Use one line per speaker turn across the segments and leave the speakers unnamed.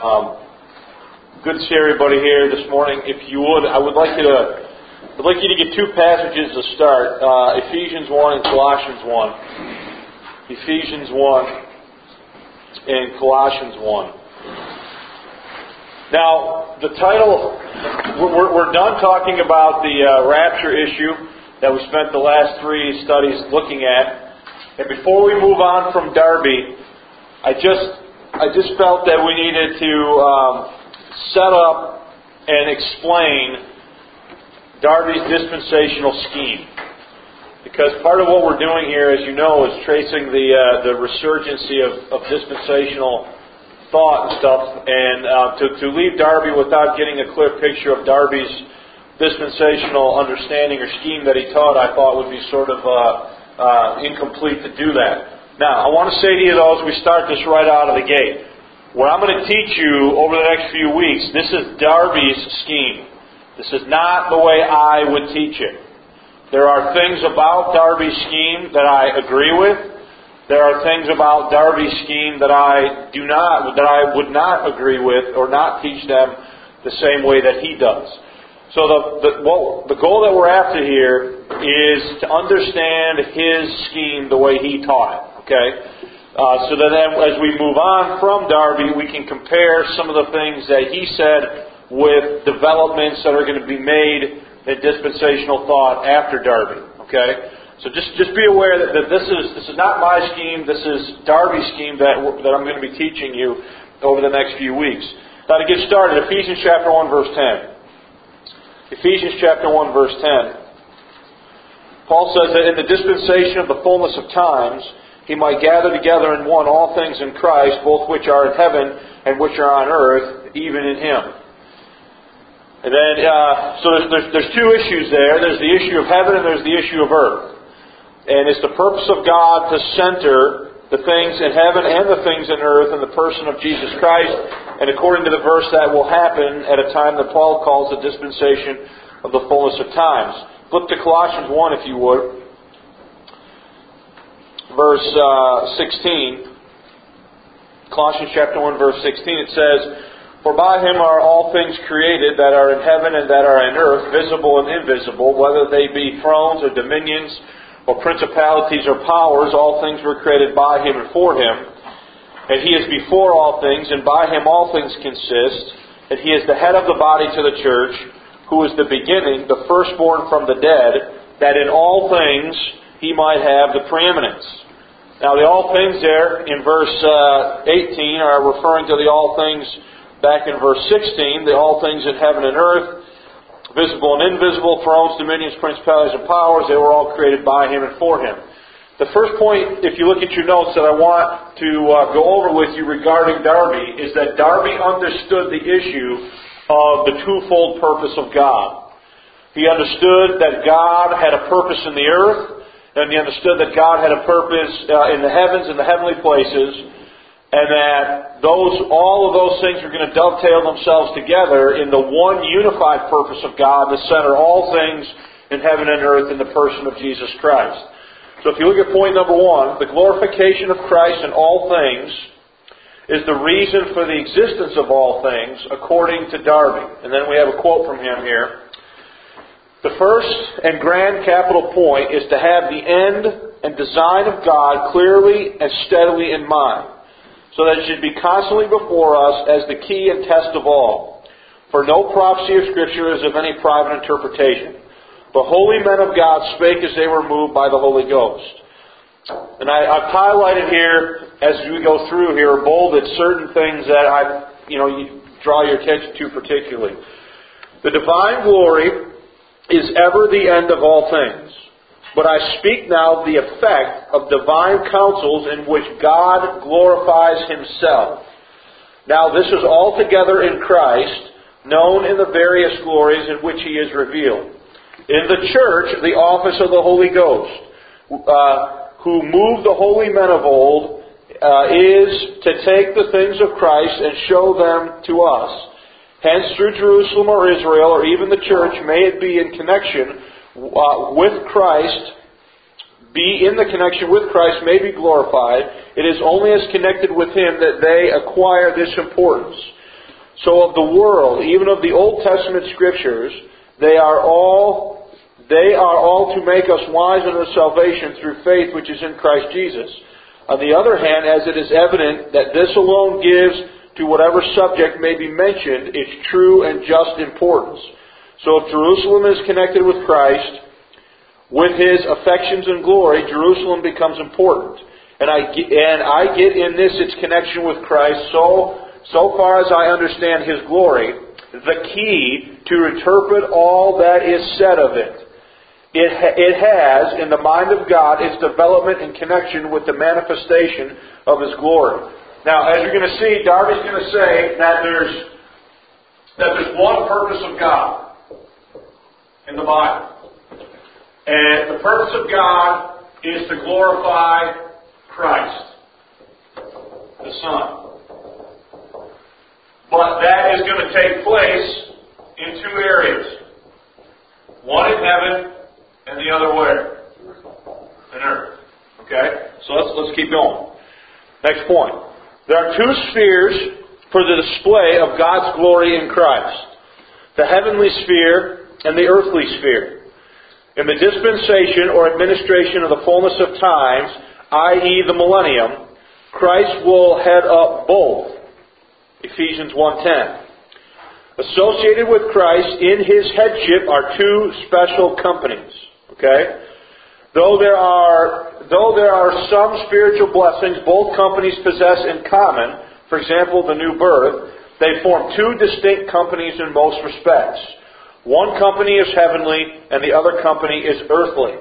Good to see everybody here this morning. If you would, I'd like you to get two passages to start: Ephesians 1 and Colossians 1. Ephesians 1 and Colossians 1. Now, the title, we're done talking about the rapture issue that we spent the last three studies looking at. And before we move on from Darby, I just felt that we needed to set up and explain Darby's dispensational scheme. Because part of what we're doing here, as you know, is tracing the resurgency of dispensational thought and stuff. And to leave Darby without getting a clear picture of Darby's dispensational understanding or scheme that he taught, I thought would be sort of incomplete to do that. Now, I want to say to you, though, as we start this right out of the gate, what I'm going to teach you over the next few weeks, this is Darby's scheme. This is not the way I would teach it. There are things about Darby's scheme that I agree with. There are things about Darby's scheme that I would not agree with or not teach them the same way that he does. So the goal that we're after here is to understand his scheme the way he taught it. Okay? So that then as we move on from Darby, we can compare some of the things that he said with developments that are going to be made in dispensational thought after Darby. Okay? So just be aware that this is not my scheme. This is Darby's scheme that I'm going to be teaching you over the next few weeks. Now to get started, Ephesians chapter 1 verse 10. Ephesians chapter 1 verse 10. Paul says that in the dispensation of the fullness of times, He might gather together in one all things in Christ, both which are in heaven and which are on earth, even in Him. And then, so there's two issues there. There's the issue of heaven and there's the issue of earth. And it's the purpose of God to center the things in heaven and the things in earth in the person of Jesus Christ. And according to the verse, that will happen at a time that Paul calls the dispensation of the fullness of times. Flip to Colossians 1 if you would. Verse 16. Colossians chapter 1 verse 16, it says, "For by Him are all things created that are in heaven and that are in earth, visible and invisible, whether they be thrones or dominions, or principalities or powers, all things were created by Him and for Him. And He is before all things, and by Him all things consist. And He is the head of the body to the church, who is the beginning, the firstborn from the dead, that in all things He might have the preeminence." Now the all things there in verse 18 are referring to the all things back in verse 16, the all things in heaven and earth, visible and invisible, thrones, dominions, principalities, and powers, they were all created by Him and for Him. The first point, if you look at your notes, that I want to go over with you regarding Darby is that Darby understood the issue of the twofold purpose of God. He understood that God had a purpose in the earth, and he understood that God had a purpose in the heavens and the heavenly places, and that all of those things are going to dovetail themselves together in the one unified purpose of God to center all things in heaven and earth in the person of Jesus Christ. So if you look at point number 1, the glorification of Christ in all things is the reason for the existence of all things according to Darby. And then we have a quote from him here. "The first and grand capital point is to have the end and design of God clearly and steadily in mind, so that it should be constantly before us as the key and test of all. For no prophecy of Scripture is of any private interpretation. The holy men of God spake as they were moved by the Holy Ghost." And I've highlighted here, as we go through here, bolded certain things that you draw your attention to particularly. The divine glory is ever the end of all things. But I speak now of the effect of divine counsels in which God glorifies Himself. Now this is altogether in Christ, known in the various glories in which He is revealed. In the church, the office of the Holy Ghost, who moved the holy men of old, is to take the things of Christ and show them to us. Hence, through Jerusalem or Israel, or even the church, may it be in connection with Christ, may be glorified. It is only as connected with Him that they acquire this importance. So of the world, even of the Old Testament Scriptures, they are all to make us wise unto salvation through faith which is in Christ Jesus. On the other hand, as it is evident that this alone gives to whatever subject may be mentioned its true and just importance. So if Jerusalem is connected with Christ, with His affections and glory, Jerusalem becomes important. And I get in this its connection with Christ so far as I understand His glory, the key to interpret all that is said of it. It has, in the mind of God, its development in connection with the manifestation of His glory. Now, as you're going to see, Darby's going to say that there's one purpose of God in the Bible. And the purpose of God is to glorify Christ, the Son. But that is going to take place in two areas. One in heaven and the other where? In earth. Okay? So let's keep going. Next point. There are two spheres for the display of God's glory in Christ. The heavenly sphere and the earthly sphere. In the dispensation or administration of the fullness of times, i.e. the millennium, Christ will head up both. Ephesians 1:10. Associated with Christ in His headship are two special companies. Okay? Though there are some spiritual blessings both companies possess in common, for example, the new birth, they form two distinct companies in most respects. One company is heavenly, and the other company is earthly.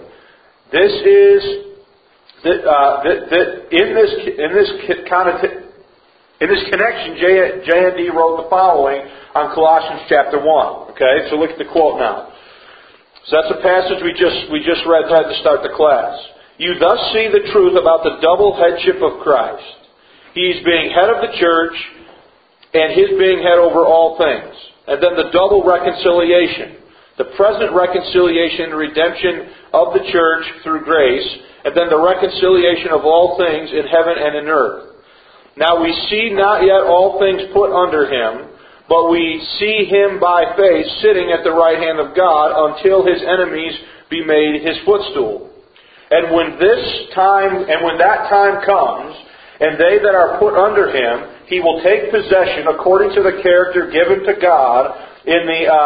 In this connection, J&D wrote the following on Colossians chapter 1. Okay, so look at the quote now. So that's a passage we just read right to start the class. You thus see the truth about the double headship of Christ. He's being head of the church, and His being head over all things. And then the double reconciliation. The present reconciliation and redemption of the church through grace. And then the reconciliation of all things in heaven and in earth. Now we see not yet all things put under Him, but we see Him by faith sitting at the right hand of God until His enemies be made His footstool. And when that time comes, and they that are put under Him, He will take possession according to the character given to God in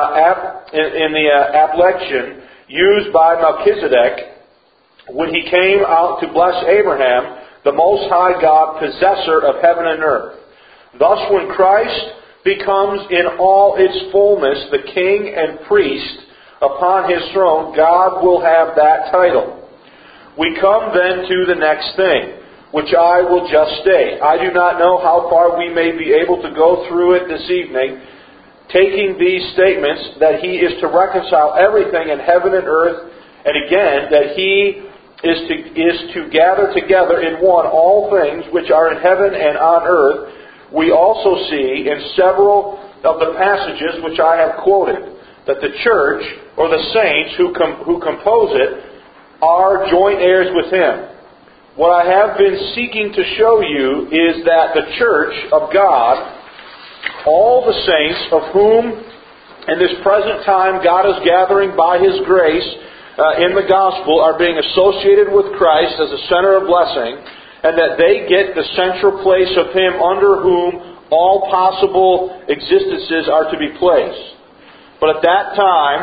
the appellation used by Melchizedek when he came out to bless Abraham, the Most High God, possessor of heaven and earth. Thus, when Christ becomes in all its fullness the King and Priest upon His throne, God will have that title. We come then to the next thing, which I will just state. I do not know how far we may be able to go through it this evening, taking these statements that He is to reconcile everything in heaven and earth, and again, that He is to gather together in one all things which are in heaven and on earth. We also see in several of the passages which I have quoted that the church, or the saints who compose it, are joint heirs with Him. What I have been seeking to show you is that the church of God, all the saints of whom in this present time God is gathering by His grace in the gospel, are being associated with Christ as a center of blessing, and that they get the central place of Him under whom all possible existences are to be placed. But at the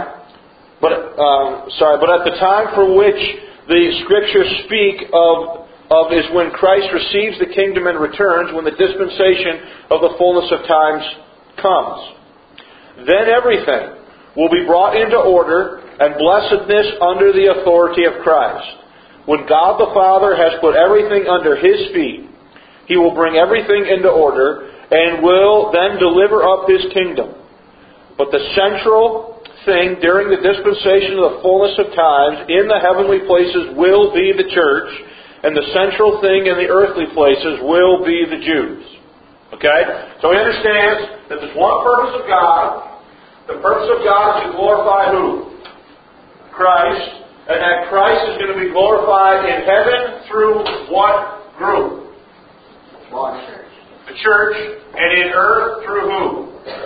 time for which the Scriptures speak of is when Christ receives the kingdom and returns, when the dispensation of the fullness of times comes. Then everything will be brought into order and blessedness under the authority of Christ. When God the Father has put everything under His feet, He will bring everything into order and will then deliver up His kingdom. But the central thing during the dispensation of the fullness of times in the heavenly places will be the church, and the central thing in the earthly places will be the Jews. Okay? So he understands that there's one purpose of God. The purpose of God is to glorify who? Christ. And that Christ is going to be glorified in heaven through what group? What? The church. And in earth through who?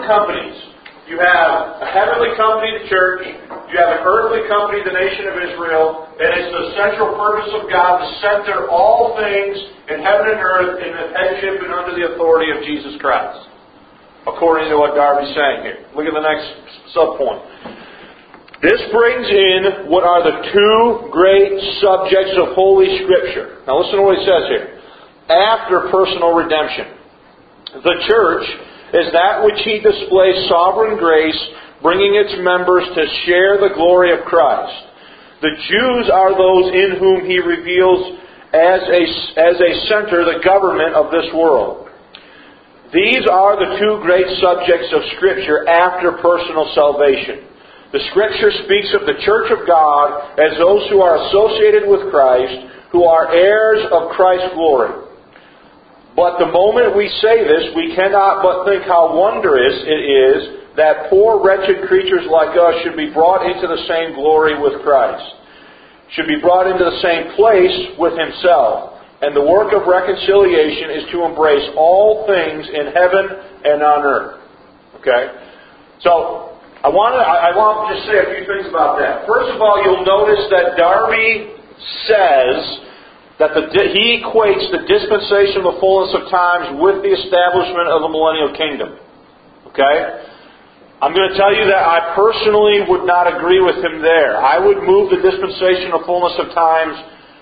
companies. You have a heavenly company, the church. You have an earthly company, the nation of Israel. And it's the central purpose of God to center all things in heaven and earth in the headship and under the authority of Jesus Christ. According to what Darby's saying here. Look at the next subpoint. This brings in what are the two great subjects of Holy Scripture. Now listen to what he says here. After personal redemption. The church is that which He displays sovereign grace, bringing its members to share the glory of Christ. The Jews are those in whom He reveals as a center the government of this world. These are the two great subjects of Scripture after personal salvation. The Scripture speaks of the church of God as those who are associated with Christ, who are heirs of Christ's glory. But the moment we say this, we cannot but think how wondrous it is that poor wretched creatures like us should be brought into the same glory with Christ, should be brought into the same place with Himself. And the work of reconciliation is to embrace all things in heaven and on earth. Okay? So, I want to just say a few things about that. First of all, you'll notice that Darby says that he equates the dispensation of the fullness of times with the establishment of the millennial kingdom. Okay? I'm going to tell you that I personally would not agree with him there. I would move the dispensation of fullness of times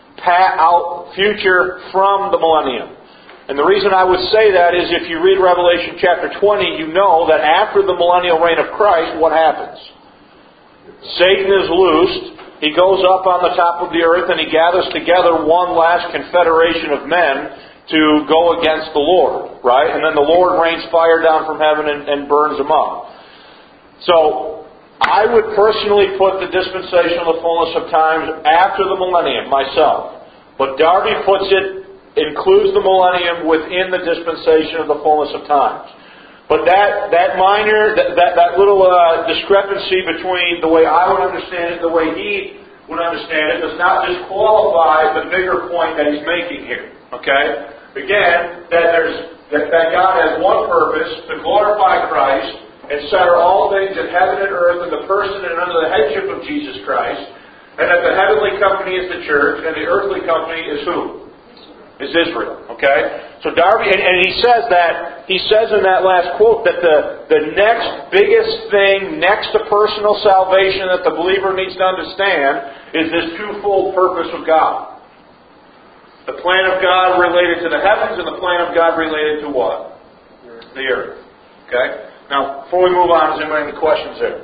out future from the millennium. And the reason I would say that is if you read Revelation chapter 20, you know that after the millennial reign of Christ, what happens? Satan is loosed. He goes up on the top of the earth and he gathers together one last confederation of men to go against the Lord, right? And then the Lord rains fire down from heaven and burns them up. So, I would personally put the dispensation of the fullness of times after the millennium, myself. But Darby includes the millennium within the dispensation of the fullness of times. But that little discrepancy between the way I would understand it and the way he would understand it does not disqualify the bigger point that he's making here. Okay? Again, that God has one purpose, to glorify Christ and center all things in heaven and earth in the person and under the headship of Jesus Christ, and that the heavenly company is the church and the earthly company is who? Is Israel. Okay? So Darby, and he says in that last quote that the next biggest thing next to personal salvation that the believer needs to understand is this twofold purpose of God. The plan of God related to the heavens and the plan of God related to what? The earth. Okay? Now, before we move on, does anybody have any questions there?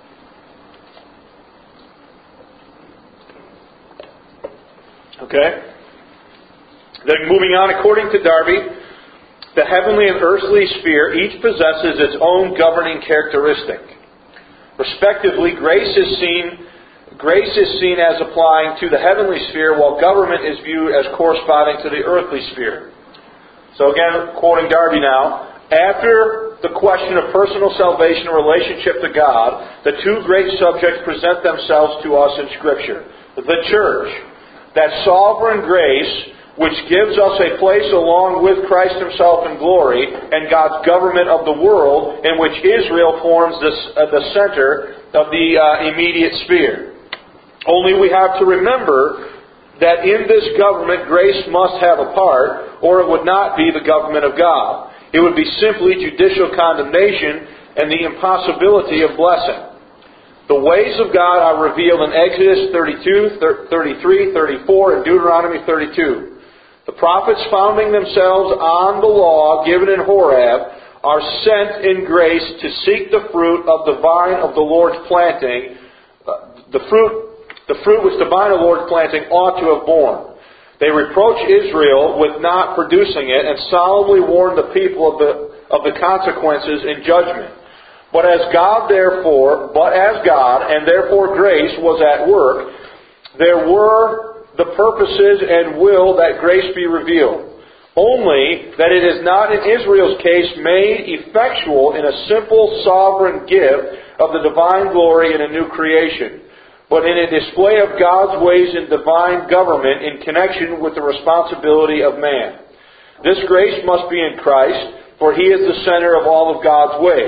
Okay? Then moving on, according to Darby, the heavenly and earthly sphere each possesses its own governing characteristic. Respectively, grace is seen as applying to the heavenly sphere, while government is viewed as corresponding to the earthly sphere. So again, quoting Darby now, after the question of personal salvation and relationship to God, the two great subjects present themselves to us in Scripture. The church, that sovereign grace which gives us a place along with Christ Himself in glory, and God's government of the world, in which Israel forms the center of the immediate sphere. Only we have to remember that in this government grace must have a part, or it would not be the government of God. It would be simply judicial condemnation and the impossibility of blessing. The ways of God are revealed in Exodus 32, 33, 34, and Deuteronomy 32. The prophets founding themselves on the law given in Horeb are sent in grace to seek the fruit of the vine of the Lord's planting. The fruit which the vine of the Lord's planting ought to have borne. They reproach Israel with not producing it and solemnly warn the people of the consequences in judgment. But as God and therefore grace was at work, there were the purposes and will that grace be revealed. Only that it is not in Israel's case made effectual in a simple sovereign gift of the divine glory in a new creation, but in a display of God's ways in divine government in connection with the responsibility of man. This grace must be in Christ, for He is the center of all of God's ways.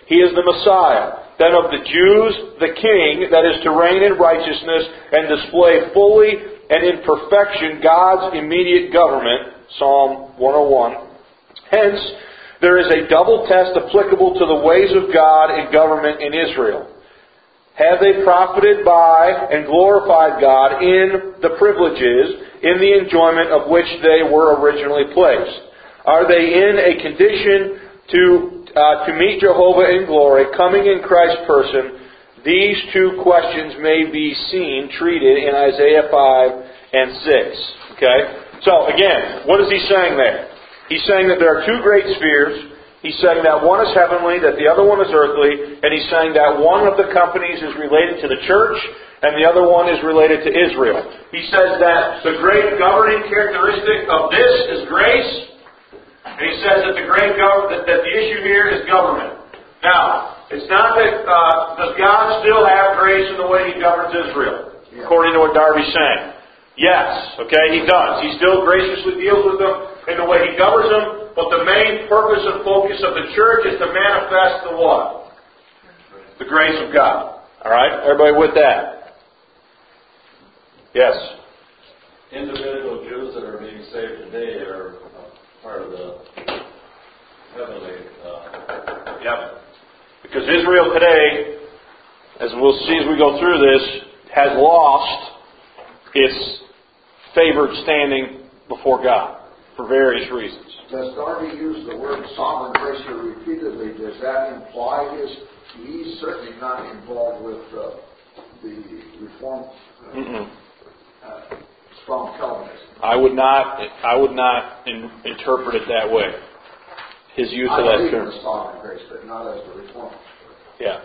He is the Messiah. Then of the Jews, the King, that is to reign in righteousness and display fully and in perfection God's immediate government. Psalm 101. Hence, there is a double test applicable to the ways of God in government in Israel. Have they profited by and glorified God in the privileges, in the enjoyment of which they were originally placed? Are they in a condition to meet Jehovah in glory, coming in Christ's person? These two questions may be seen treated in Isaiah 5 and 6. Okay? So, again, what is he saying there? He's saying that there are two great spheres. He's saying that one is heavenly, that the other one is earthly, and he's saying that one of the companies is related to the church, and the other one is related to Israel. He says that the great governing characteristic of this is grace, and he says that that the issue here is government. Now, it's not that does God still have grace in the way He governs Israel, according to what Darby's saying? Yes, okay, He does. He still graciously deals with them in the way He governs them. But the main purpose and focus of the church is to manifest the what? The grace of God. Alright? Everybody with that? Yes?
Individual Jews that are being saved today are part of the heavenly...
Yep. Because Israel today, as we'll see as we go through this, has lost its favored standing before God for various reasons.
Does Darby use the word sovereign grace here repeatedly? Does that imply he's certainly not involved with the Reformed strong Calvinism?
I would not interpret it that way. His use of that term.
I believe in the sovereign grace, but not as the Reformed.
Yeah.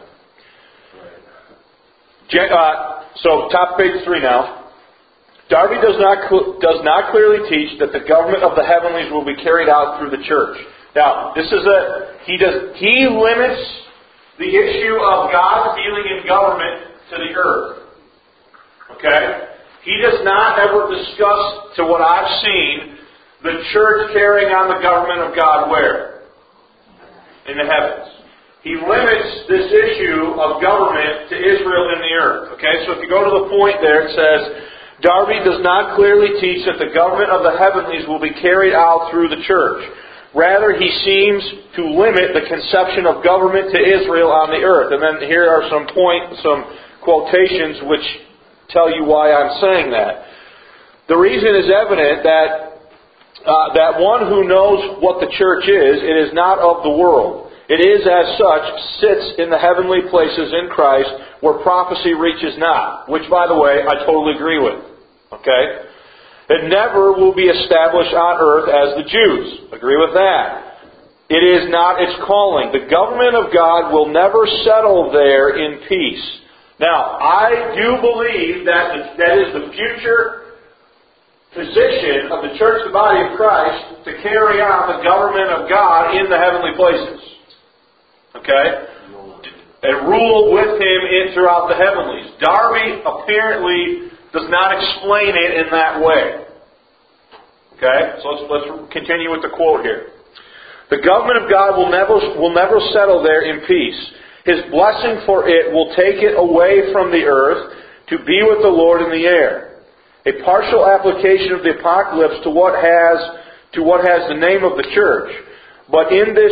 So, top page 3 now. Darby does not clearly teach that the government of the heavenlies will be carried out through the church. Now, he limits the issue of God's dealing in government to the earth. Okay? He does not ever discuss, to what I've seen, the church carrying on the government of God where? In the heavens. He limits this issue of government to Israel in the earth. Okay? So if you go to the point there, it says, Darby does not clearly teach that the government of the heavenlies will be carried out through the church. Rather, he seems to limit the conception of government to Israel on the earth. And then here are some quotations which tell you why I'm saying that. The reason is evident that one who knows what the church is, it is not of the world. It is, as such, sits in the heavenly places in Christ where prophecy reaches not. Which, by the way, I totally agree with. Okay? It never will be established on earth as the Jews. Agree with that. It is not its calling. The government of God will never settle there in peace. Now, I do believe that is the future position of the church, the body of Christ, to carry on the government of God in the heavenly places. Okay? And rule with Him throughout the heavenlies. Darby apparently does not explain it in that way. Okay? So let's continue with the quote here. The government of God will never settle there in peace. His blessing for it will take it away from the earth to be with the Lord in the air. A partial application of the apocalypse to what has the name of the church. But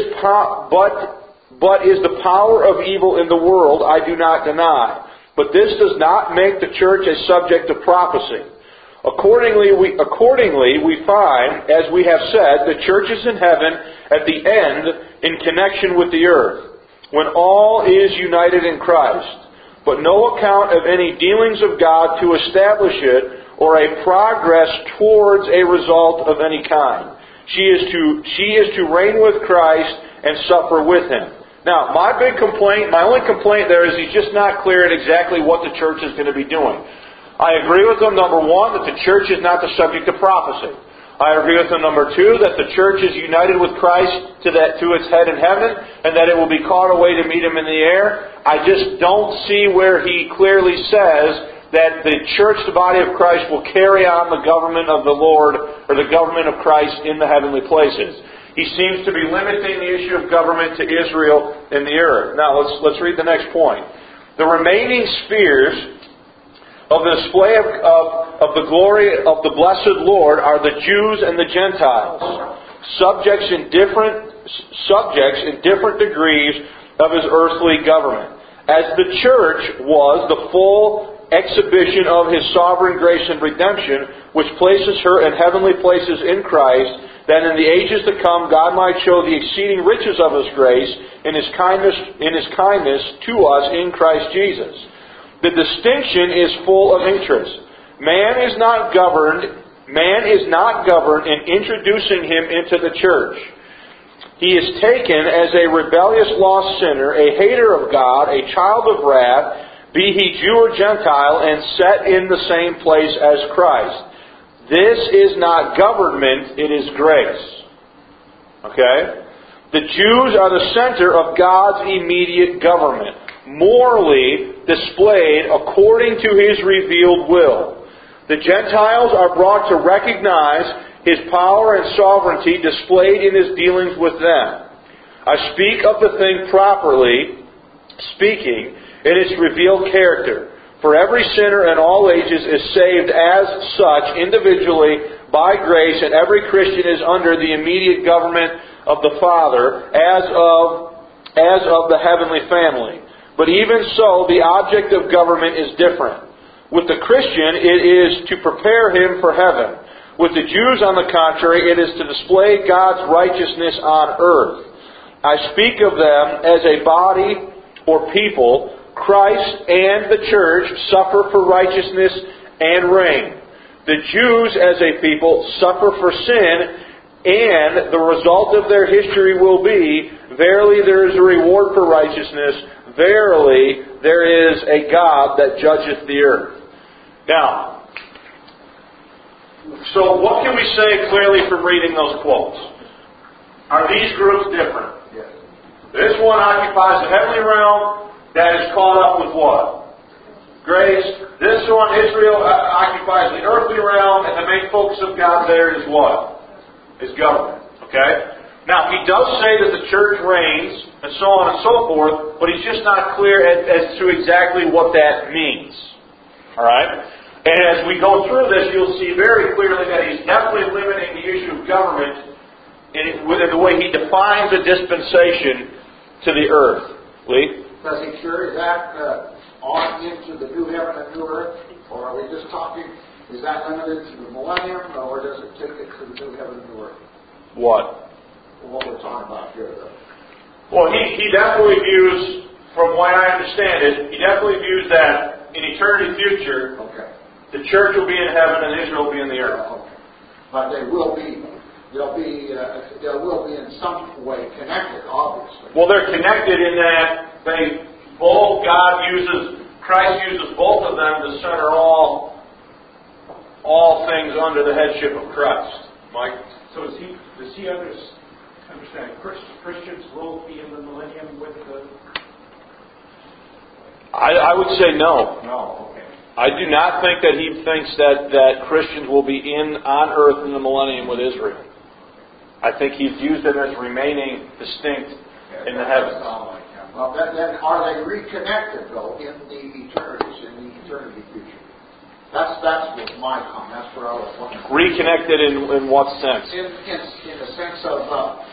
is the power of evil in the world, I do not deny. But this does not make the church a subject of prophecy. Accordingly, we find, as we have said, the church is in heaven at the end in connection with the earth, when all is united in Christ, but no account of any dealings of God to establish it or a progress towards a result of any kind. She is to reign with Christ and suffer with Him. Now, my only complaint there is he's just not clear at exactly what the church is going to be doing. I agree with him, number one, that the church is not the subject of prophecy. I agree with him, number two, that the church is united with Christ to its head in heaven, and that it will be caught away to meet Him in the air. I just don't see where he clearly says that the church, the body of Christ, will carry on the government of the Lord, or the government of Christ in the heavenly places. He seems to be limiting the issue of government to Israel and the earth. Now, let's read the next point. The remaining spheres of the display of the glory of the blessed Lord are the Jews and the Gentiles, subjects in different degrees of His earthly government. As the church was the full exhibition of His sovereign grace and redemption, which places her in heavenly places in Christ, that in the ages to come God might show the exceeding riches of His grace in His kindness to us in Christ Jesus. The distinction is full of interest. Man is not governed in introducing him into the church. He is taken as a rebellious lost sinner, a hater of God, a child of wrath, be he Jew or Gentile, and set in the same place as Christ. This is not government, it is grace. Okay? The Jews are the center of God's immediate government, morally displayed according to His revealed will. The Gentiles are brought to recognize His power and sovereignty displayed in His dealings with them. I speak of the thing properly, speaking in its revealed character. For every sinner in all ages is saved as such individually by grace, and every Christian is under the immediate government of the Father as of the heavenly family. But even so, the object of government is different. With the Christian, it is to prepare him for heaven. With the Jews, on the contrary, it is to display God's righteousness on earth. I speak of them as a body or people. Christ and the church suffer for righteousness and reign. The Jews as a people suffer for sin, and the result of their history will be, verily there is a reward for righteousness, verily there is a God that judgeth the earth. Now, so what can we say clearly from reading those quotes? Are these groups different?
Yes.
This one occupies the heavenly realm that is caught up with what? Grace. This one, Israel, occupies the earthly realm, and the main focus of God there is what? Is government. Okay? Now, he does say that the church reigns, and so on and so forth, but he's just not clear as to exactly what that means. Alright? And as we go through this, you'll see very clearly that he's definitely limiting the issue of government in the way he defines a dispensation to the earth. Lee?
Does he carry that on into the new heaven and new earth? Or are we just talking, is that limited to the millennium, or does it take it to the new heaven and new earth?
What?
What we're talking about here, though.
Well, he definitely views, from what I understand it, he definitely views that in eternity future, the church will be in heaven and Israel will be in the earth.
Okay. But they will be in some way connected, obviously.
Well, they're connected in that Christ uses both of them to center all things under the headship of Christ. Mike?
So does he understand Christians will be in the millennium with the...
I would say no.
No, okay.
I do not think that he thinks that Christians will be on earth in the millennium with Israel. I think he views them as remaining distinct in the heavens.
Well, then are they reconnected, though, in the eternity future? That's what my comment. That's where I was wondering.
Reconnected in what sense?
In the sense of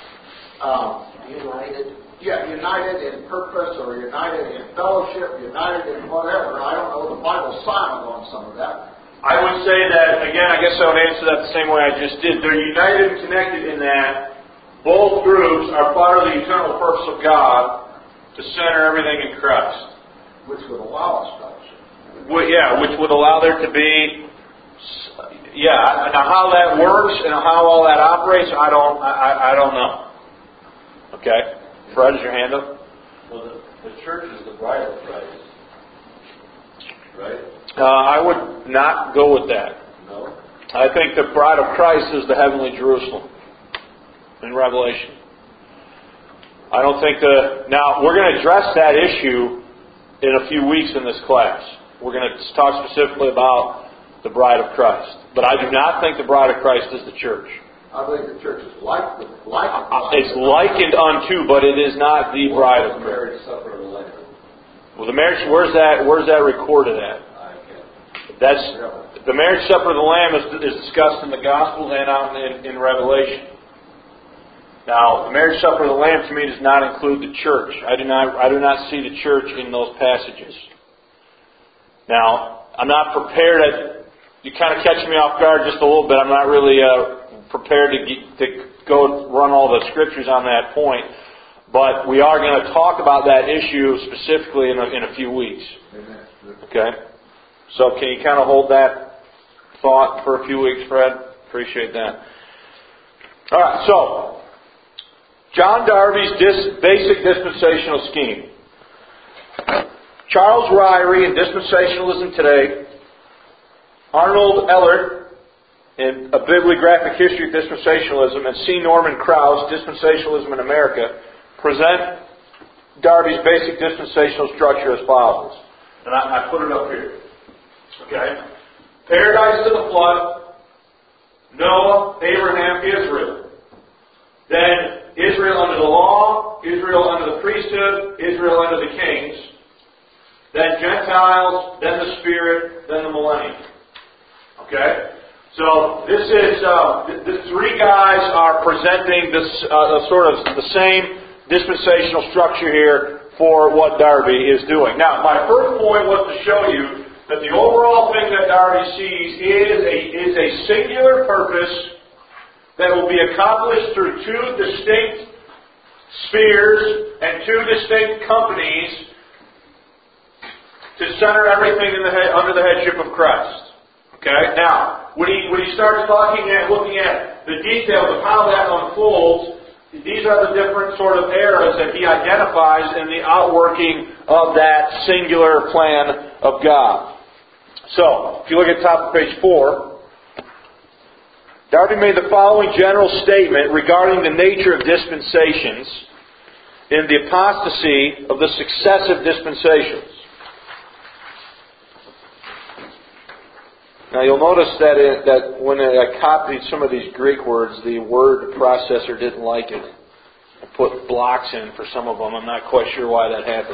United.
Yeah, united in purpose, or united in fellowship, united in whatever. I don't know. The Bible's silent on some of that.
I would say that, again, I guess I would answer that the same way I just did. They're united and connected in that both groups are part of the eternal purpose of God to center everything in Christ.
Which would allow us fellowship.
Which would allow there to be... Yeah, now how that works and how all that operates, I don't know. Okay? Fred, is your hand up?
Well, the church is the bride of Christ, right?
I would not go with that.
No?
I think the bride of Christ is the heavenly Jerusalem in Revelation. I don't think Now, we're going to address that issue in a few weeks in this class. We're going to talk specifically about the bride of Christ. But I do not think the bride of Christ is the church.
I believe the church is like the bride.
It's likened unto, but it is not the bride of Christ.
Marriage supper of the Lamb.
Well, the marriage, where's that recorded at?
I can't.
That's the marriage supper of the Lamb is discussed in the Gospels and out in Revelation. Now, the marriage supper of the Lamb to me does not include the church. I do not see the church in those passages. Now, I'm not prepared. You kind of catch me off guard just a little bit. I'm not really prepared to go run all the scriptures on that point. But we are going to talk about that issue specifically in a few weeks. Okay? So can you kind of hold that thought for a few weeks, Fred? Appreciate that. All right, so John Darby's basic dispensational scheme. Charles Ryrie in Dispensationalism Today, Arnold Ellert in A Bibliographic History of Dispensationalism, and C. Norman Krauss, Dispensationalism in America, present Darby's basic dispensational structure as follows. And I put it up here. Okay? Paradise to the flood, Noah, Abraham, Israel. Then Israel under the law, Israel under the priesthood, Israel under the kings. Then Gentiles, then the Spirit, then the millennium. Okay? So this is the three guys are presenting this sort of the same dispensational structure here for what Darby is doing. Now, my first point was to show you that the overall thing that Darby sees is a singular purpose that will be accomplished through two distinct spheres and two distinct companies to center everything under the headship of Christ. Okay? Now, when he starts looking at the details of how that unfolds, these are the different sort of eras that he identifies in the outworking of that singular plan of God. So, if you look at the top of page 4, Darby made the following general statement regarding the nature of dispensations in the apostasy of the successive dispensations. Now you'll notice that when I copied some of these Greek words, the word processor didn't like it. I put blocks in for some of them. I'm not quite sure why that happened.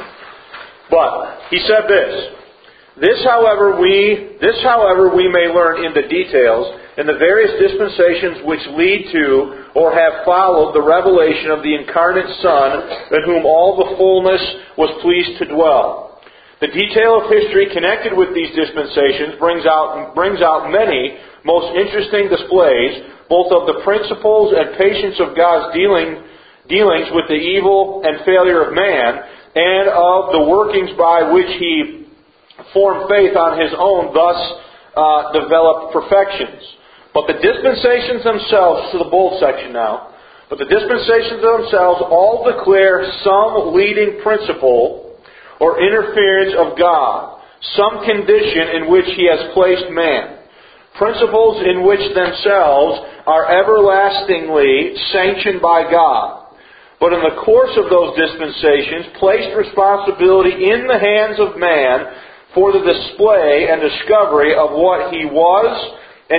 But he said this. This, however, we may learn in the details in the various dispensations which lead to or have followed the revelation of the incarnate Son, in whom all the fullness was pleased to dwell. The detail of history connected with these dispensations brings out many most interesting displays, both of the principles and patience of God's dealings with the evil and failure of man, and of the workings by which He formed faith on His own, thus developed perfections. But the dispensations themselves, to the bold section now, but the dispensations themselves all declare some leading principle or interference of God, some condition in which He has placed man, principles in which themselves are everlastingly sanctioned by God, but in the course of those dispensations placed responsibility in the hands of man for the display and discovery of what he was, and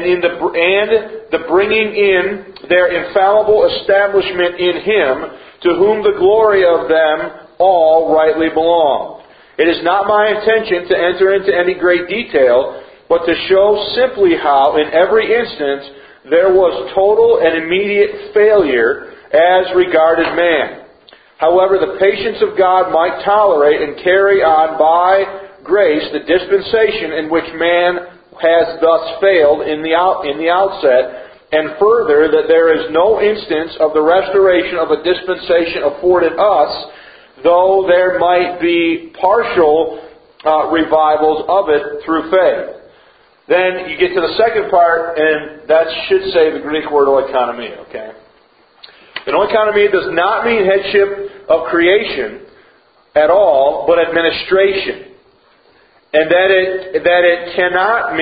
the bringing in their infallible establishment in Him, to whom the glory of them all rightly belong. It is not my intention to enter into any great detail, but to show simply how, in every instance, there was total and immediate failure as regarded man. However, the patience of God might tolerate and carry on by grace the dispensation in which man has thus failed in the outset, and further, that there is no instance of the restoration of a dispensation afforded us, though there might be partial revivals of it through faith. Then you get to the second part, and that should say the Greek word oikonomia, okay? And oikonomia does not mean headship of creation at all, but administration. And that it cannot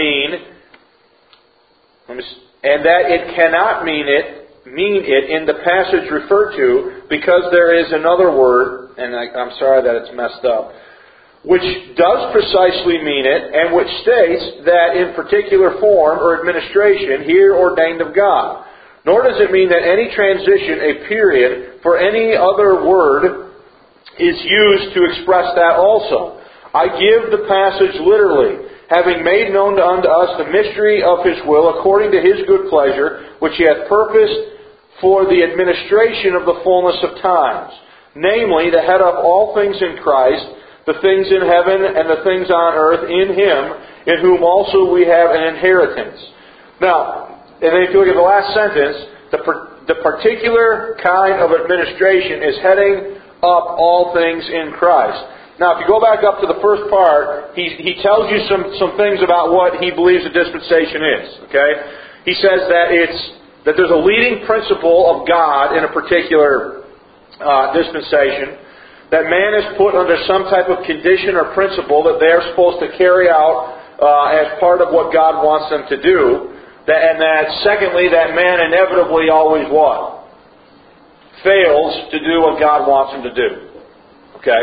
mean it in the passage referred to, because there is another word, and I'm sorry that it's messed up, which does precisely mean it, and which states that in particular form or administration here ordained of God. Nor does it mean that any transition, a period, for any other word is used to express that also. I give the passage literally, having made known unto us the mystery of His will, according to His good pleasure, which He hath purposed for the administration of the fullness of times, namely, to head up all things in Christ, the things in heaven and the things on earth in Him, in whom also we have an inheritance. Now, and then if you look at the last sentence, the particular kind of administration is heading up all things in Christ. Now, if you go back up to the first part, he tells you some things about what he believes the dispensation is. Okay, he says that there's a leading principle of God in a particular dispensation, that man is put under some type of condition or principle that they are supposed to carry out as part of what God wants them to do. And that, secondly, that man inevitably always what? Fails to do what God wants him to do. Okay?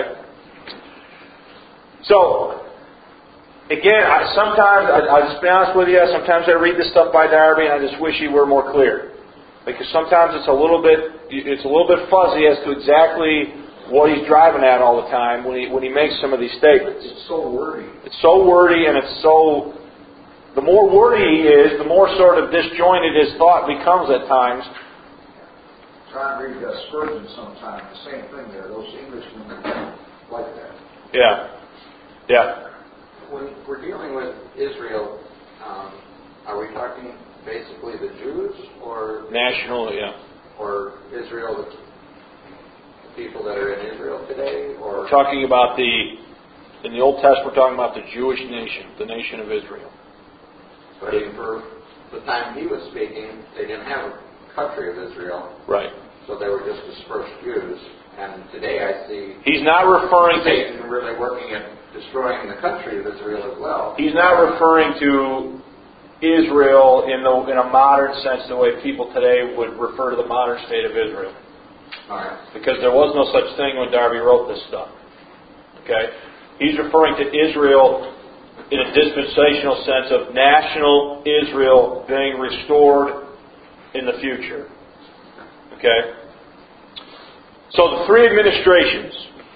So, again, I'll just be honest with you, sometimes I read this stuff by Darby and I just wish he were more clear. Because sometimes it's a little bit fuzzy as to exactly what he's driving at all the time when he makes some of these statements.
It's so wordy.
It's so wordy, and it's so... The more wordy he is, the more sort of disjointed his thought becomes at times.
Try and read Spurgeon sometime. The same thing there. Those Englishmen like that.
Yeah. Yeah.
When we're dealing with Israel, are we talking basically the Jews or
national? Yeah.
Or Israel, the people that are in Israel today, or
we're talking about in the Old Testament, we're talking about the Jewish nation, the nation of Israel.
But for the time he was speaking, they didn't have a country of Israel.
Right.
So they were just dispersed Jews. And today I see
he's not referring
Satan really working at destroying the country of Israel as well.
He's not referring to Israel in a modern sense, the way people today would refer to the modern state of Israel.
All right.
Because there was no such thing when Darby wrote this stuff. Okay? He's referring to Israel in a dispensational sense of national Israel being restored in the future. Okay? So the three administrations.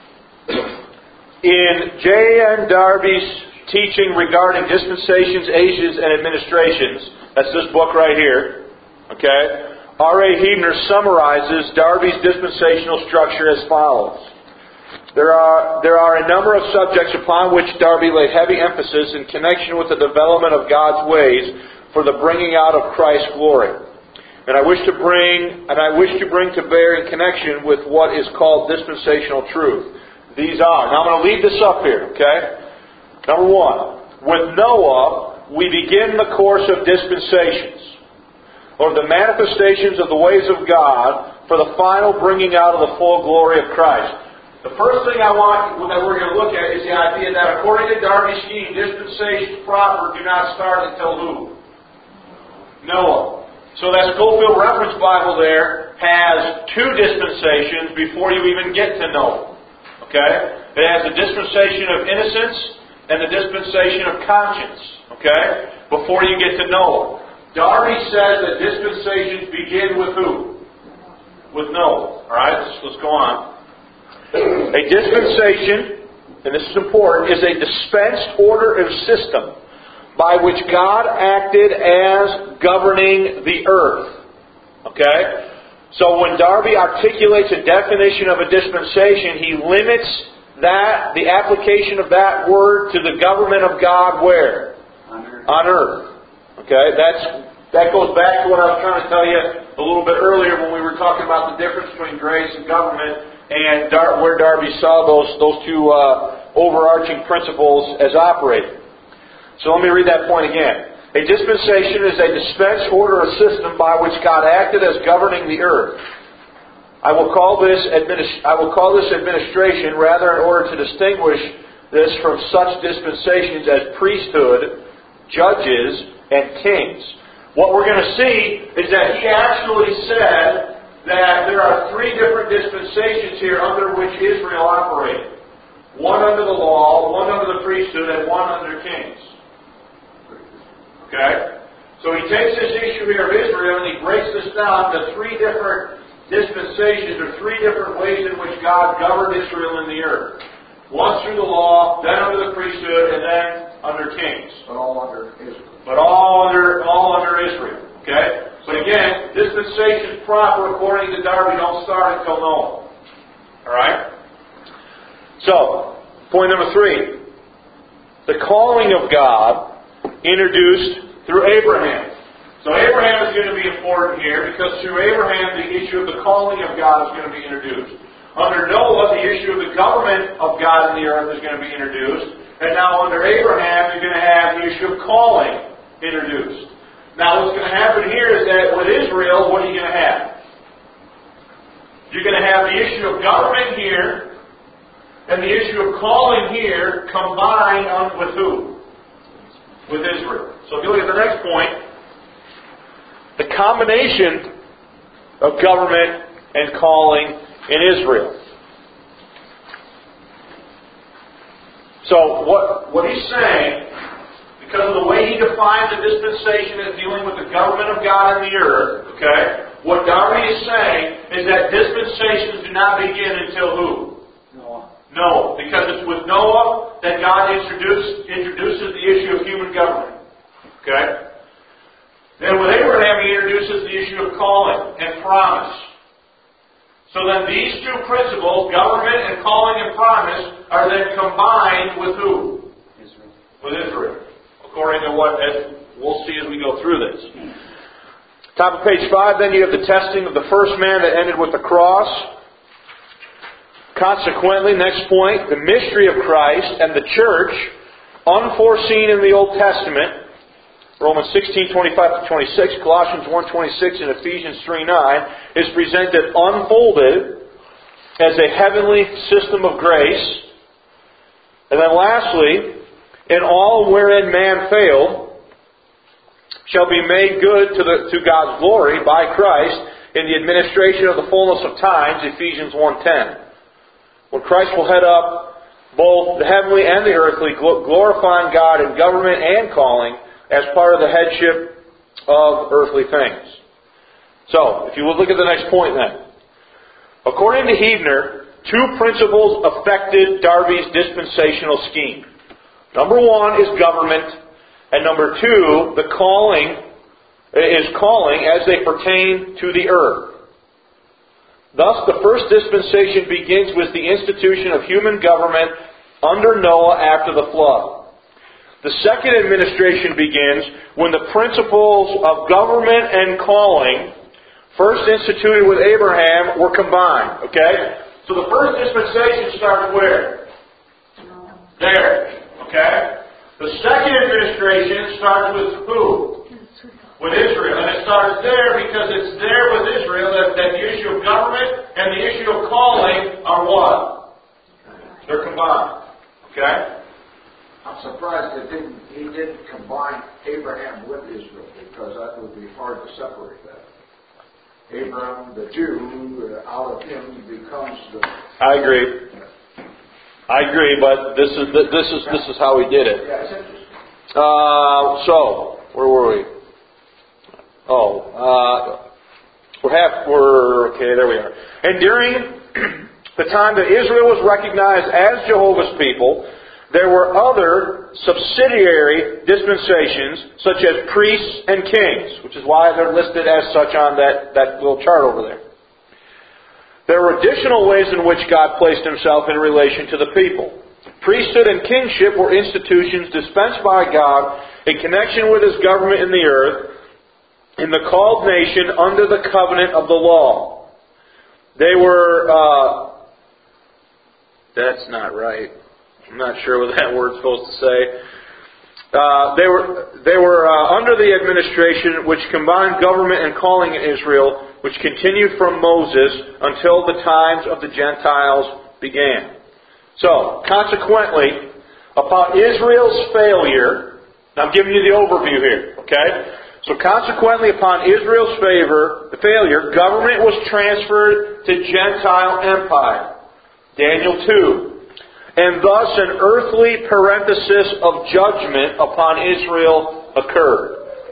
In J.N. Darby's teaching regarding dispensations, ages, and administrations, that's this book right here. Okay? R.A. Hebner summarizes Darby's dispensational structure as follows. There are a number of subjects upon which Darby laid heavy emphasis in connection with the development of God's ways for the bringing out of Christ's glory. And I wish to bring to bear in connection with what is called dispensational truth. These are. Now I'm going to leave this up here, okay? Number one, with Noah, we begin the course of dispensations, or the manifestations of the ways of God for the final bringing out of the full glory of Christ. The first thing that we're going to look at is the idea that according to Darby's scheme, dispensations proper do not start until who? Noah. So that Scofield Reference Bible there has two dispensations before you even get to Noah. Okay? It has the dispensation of innocence and the dispensation of conscience. Okay? Before you get to Noah. Darby says that dispensations begin with who? With Noah. Alright? Let's go on. A dispensation, and this is important, is a dispensed order of system by which God acted as governing the earth. Okay? So when Darby articulates a definition of a dispensation, he limits the application of that word to the government of God where? On earth. Okay? That goes back to what I was trying to tell you a little bit earlier when we were talking about the difference between grace and government, and where Darby saw those two overarching principles as operating. So let me read that point again. A dispensation is a dispensed order or system by which God acted as governing the earth. I will call this administration, rather in order to distinguish this from such dispensations as priesthood, judges, and kings. What we're going to see is that he actually said that there are three different dispensations here under which Israel operated. One under the law, one under the priesthood, and one under kings. Okay? So he takes this issue here of Israel and he breaks this down to three different dispensations or three different ways in which God governed Israel in the earth. Once through the law, then under the priesthood, and then under kings.
But all under Israel.
But all under Israel. Okay? But again, dispensations proper according to Darby don't start until Noah. Alright? So, point number 3. The calling of God introduced through Abraham. So Abraham is going to be important here because through Abraham the issue of the calling of God is going to be introduced. Under Noah, the issue of the government of God in the earth is going to be introduced. And now under Abraham, you're going to have the issue of calling introduced. Now what's going to happen here is that with Israel, what are you going to have? You're going to have the issue of government here and the issue of calling here combined with who? With Israel. So if you look at the next point, the combination of government and calling in Israel. So what he's saying, because of the way he defines the dispensation as dealing with the government of God in the earth, okay, what Darby is saying is that dispensations do not begin until who? Noah. Because it's with Noah that God introduces the issue of human government. Okay? Then with Abraham he introduces the issue of calling and promise. So then these two principles, government and calling and promise, are then combined with who? Israel. With Israel. According to what we'll see as we go through this. Top of page 5, then you have the testing of the first man that ended with the cross. Consequently, next point, the mystery of Christ and the church, unforeseen in the Old Testament, Romans 16:25-26, Colossians 1:26, and Ephesians 3:9, is presented unfolded as a heavenly system of grace. And then lastly, in all wherein man failed, shall be made good to God's glory by Christ in the administration of the fullness of times, Ephesians 1:10. When Christ will head up both the heavenly and the earthly, glorifying God in government and calling as part of the headship of earthly things. So, if you would look at the next point then. According to Huebner, two principles affected Darby's dispensational scheme. Number 1 is government, and number 2, the calling as they pertain to the earth. Thus, the first dispensation begins with the institution of human government under Noah after the flood. The second administration begins when the principles of government and calling, first instituted with Abraham, were combined. Okay? So the first dispensation starts where? There. Okay? The second administration starts with who? With Israel. And it starts there because it's there with Israel that the issue of government and the issue of calling are what? They're combined. Okay?
I'm surprised he didn't combine Abraham with Israel, because that would be hard to separate that. Abraham, the Jew, out of him becomes the...
I agree, but this is how he did it.
Yeah, it's interesting.
So where were we? We're okay. There we are. And during the time that Israel was recognized as Jehovah's people, there were other subsidiary dispensations, such as priests and kings, which is why they're listed as such on that little chart over there. There were additional ways in which God placed Himself in relation to the people. Priesthood and kingship were institutions dispensed by God in connection with His government in the earth, in the called nation under the covenant of the law. They were... that's not right. I'm not sure what that word's supposed to say. They were under the administration which combined government and calling in Israel, which continued from Moses until the times of the Gentiles began. So, consequently, upon Israel's failure, now I'm giving you the overview here, okay? So consequently, upon Israel's failure, government was transferred to Gentile empire. Daniel 2. And thus an earthly parenthesis of judgment upon Israel occurred.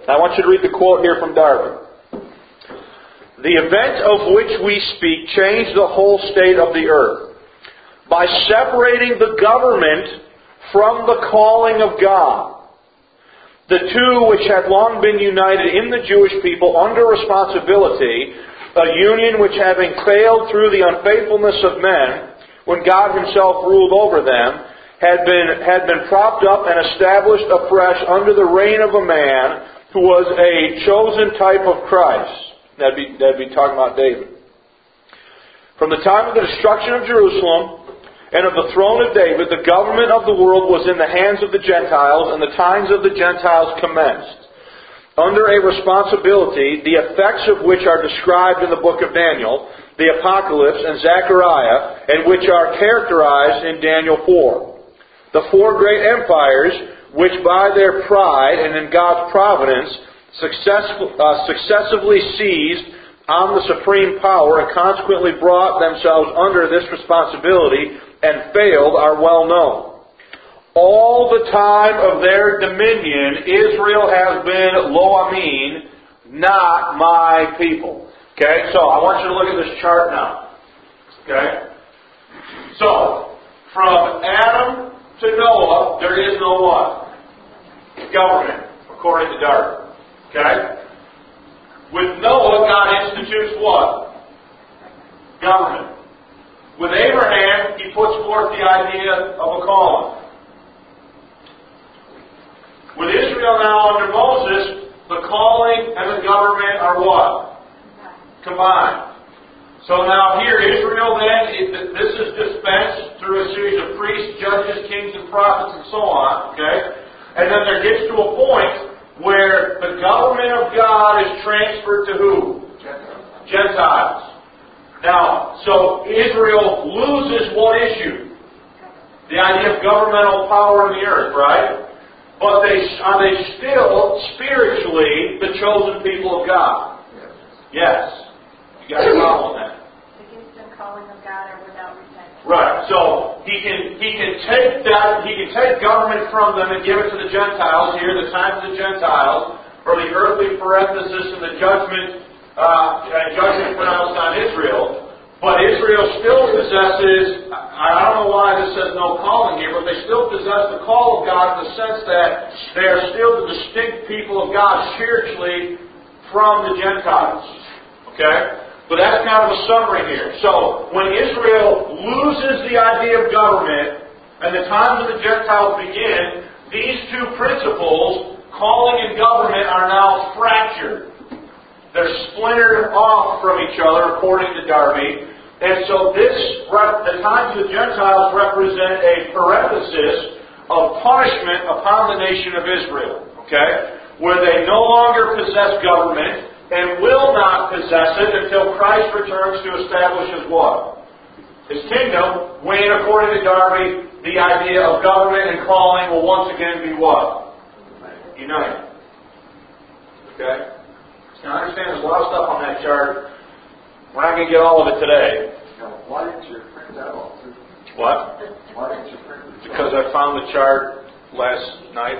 I want you to read the quote here from Darby. The event of which we speak changed the whole state of the earth. By separating the government from the calling of God, the two which had long been united in the Jewish people under responsibility, a union which having failed through the unfaithfulness of men, when God Himself ruled over them, had been propped up and established afresh under the reign of a man who was a chosen type of Christ. That'd be talking about David. From the time of the destruction of Jerusalem and of the throne of David, the government of the world was in the hands of the Gentiles, and the times of the Gentiles commenced, under a responsibility, the effects of which are described in the book of Daniel, the Apocalypse, and Zechariah, and which are characterized in Daniel 4. The four great empires, which by their pride and in God's providence successively seized on the supreme power and consequently brought themselves under this responsibility and failed, are well known. All the time of their dominion, Israel has been, lo amin, not my people. Okay, so I want you to look at this chart now. Okay? So, from Adam to Noah, there is no what? Government, according to Darby. Okay? With Noah, God institutes what? Government. With Abraham, He puts forth the idea of a calling. With Israel now under Moses, the calling and the government are what? Combined. So now here, Israel then, this is dispensed through a series of priests, judges, kings, and prophets, and so on. Okay? And then there gets to a point where the government of God is transferred to who? Gentiles. Now, so Israel loses what issue? The idea of governmental power in the earth, right? But are they still spiritually the chosen people of God? Yes. You got to follow that.
The gifts and calling of God are without repentance.
Right. So he can take that, he can take government from them and give it to the Gentiles here, the time of the Gentiles, or the earthly parenthesis and the judgment pronounced on Israel. But Israel still possesses, I don't know why this says no calling here, but they still possess the call of God in the sense that they are still the distinct people of God spiritually from the Gentiles. Okay? But that's kind of a summary here. So, when Israel loses the idea of government and the times of the Gentiles begin, these two principles, calling and government, are now fractured. They're splintered off from each other, according to Darby. And so the times of the Gentiles represent a parenthesis of punishment upon the nation of Israel. Okay? Where they no longer possess government and will not possess it until Christ returns to establish His what? His kingdom, when, according to Darby, the idea of government and calling will once again be what? United. Okay? Now, I understand there's a lot of stuff on that chart. We're not going to get all of it today.
Now, why didn't you print that off?
What?
Why didn't you print it?
Because I found the chart last night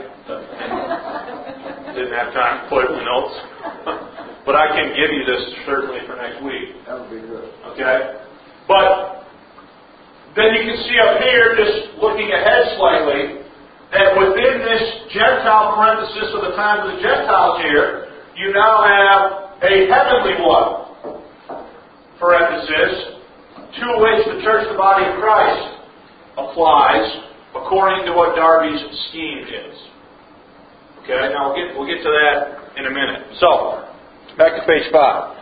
and didn't have time to put it in the notes. But I can give you this certainly for next week.
That would be good.
Okay? But then you can see up here, just looking ahead slightly, that within this Gentile parenthesis of the times of the Gentiles here, you now have a heavenly one, parenthesis, to which the church, the body of Christ, applies according to what Darby's scheme is. Okay, now we'll get to that in a minute. So, back to page 5.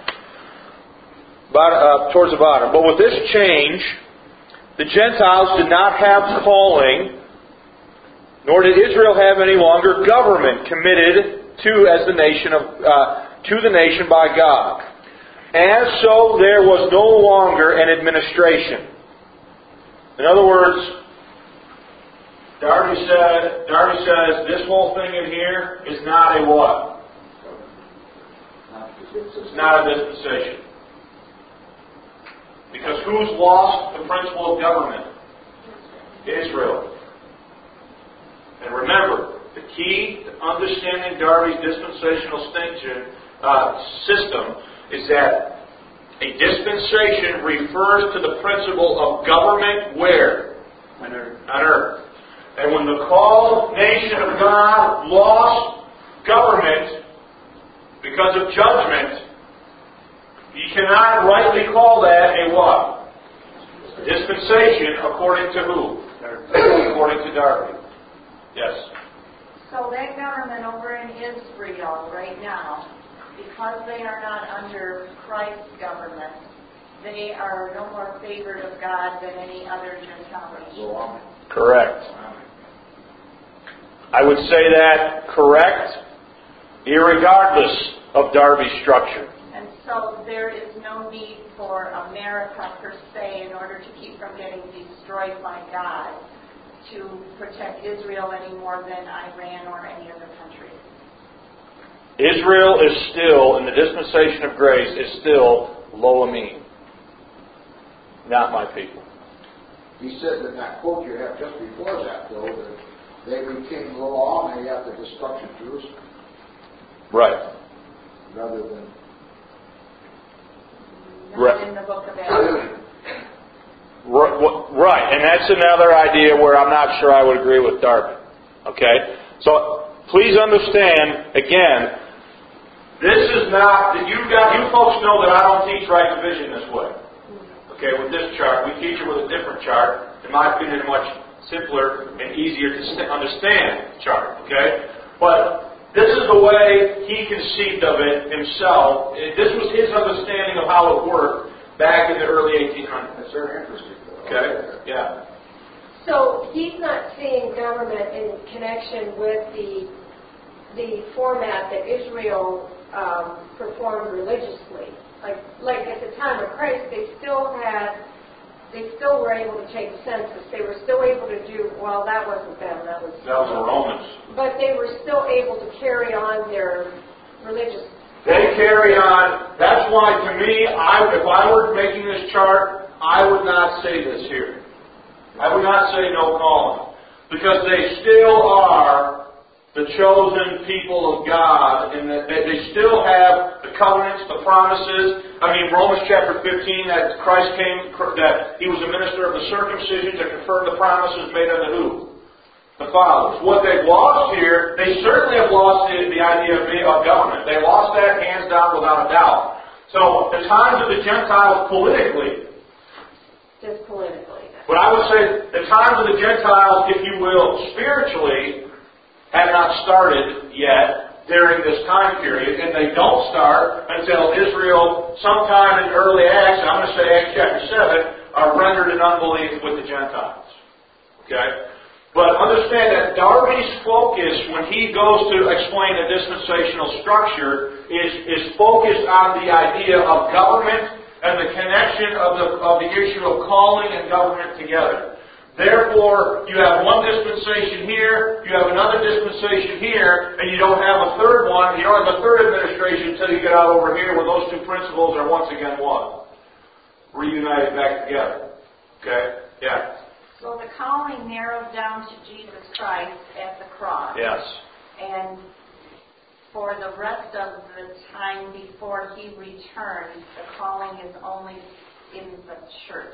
Towards the bottom. But with this change, the Gentiles did not have calling, nor did Israel have any longer government committed to the nation by God. As so, there was no longer an administration. In other words, Darby says this whole thing in here is not a what? It's not a dispensation. Because who's lost the principle of government? Israel. And remember, The key to understanding Darby's dispensational system is that a dispensation refers to the principle of government where? On earth. And when the called nation of God lost government because of judgment, you cannot rightly call that a what? A dispensation according to who? According to Darby. Yes.
So that government over in Israel right now, because they are not under Christ's government, they are no more favored of God than any other Gentile nation.
Correct. I would say that correct, irregardless of Darby's structure.
And so there is no need for America per se, in order to keep from getting destroyed by God, to protect Israel any more than Iran or any other country.
Israel is still, in the dispensation of grace, is still lo amim. Not my people.
He said in that quote you have just before that, though, that they became lo amim after the destruction of Jerusalem.
Right.
Rather than...
Not in the book of Acts.
Right, and that's another idea where I'm not sure I would agree with Darby. Okay? So, please understand, again, this is not, you folks know that I don't teach right division this way. Okay, with this chart. We teach it with a different chart. In my opinion, a much simpler and easier to understand chart. Okay? But this is the way he conceived of it himself. This was his understanding of how it worked back in the early 1800s.
That's very interesting.
Okay? Yeah.
So he's not seeing government in connection with the format that Israel performed religiously. Like at the time of Christ, they still were able to take census. They were still able to do, well, that wasn't them, that was
the Romans.
But they were still able to carry on their religious.
They carry on. That's why, to me, if I were making this chart, I would not say this here. I would not say no calling. Because they still are the chosen people of God, and that they still have the covenants, the promises. I mean, Romans chapter 15, that Christ came, that He was a minister of the circumcision to confirm the promises made unto who? The fathers. What they've lost here, they certainly have lost the idea of government. They lost that hands down without a doubt. So, the times of the Gentiles politically,
Just politically.
but I would say the times of the Gentiles, if you will, spiritually, have not started yet during this time period, and they don't start until Israel, sometime in early Acts, I'm going to say Acts chapter 7, are rendered in unbelief with the Gentiles. Okay? But understand that Darby's focus, when he goes to explain the dispensational structure, is focused on the idea of government and the connection of the issue of calling and government together. Therefore, you have one dispensation here, you have another dispensation here, and you don't have a third one, you don't have a third administration until you get out over here where those two principles are once again one. Reunited back together. Okay? Yeah.
So the calling narrows down to Jesus Christ at the cross.
Yes.
And for the rest of the time before He returns, the calling is only in the church,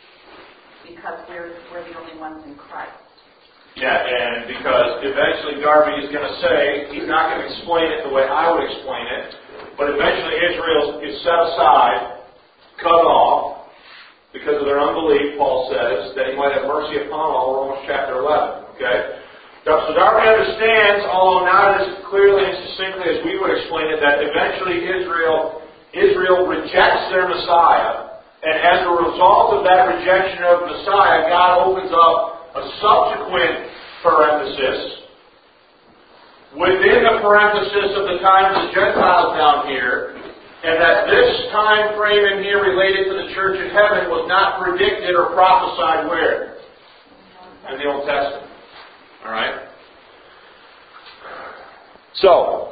because we're the only ones in Christ.
Yeah, and because eventually Darby is going to say, he's not going to explain it the way I would explain it, but eventually Israel is set aside, cut off, because of their unbelief, Paul says, that He might have mercy upon all, Romans chapter 11. Okay? So Darby understands, although not as clearly and succinctly as we would explain it, that eventually Israel rejects their Messiah, and as a result of that rejection of Messiah, God opens up a subsequent parenthesis within the parenthesis of the times of the Gentiles down here, and that this time frame in here related to the church in heaven was not predicted or prophesied where? In the Old Testament. Alright? So,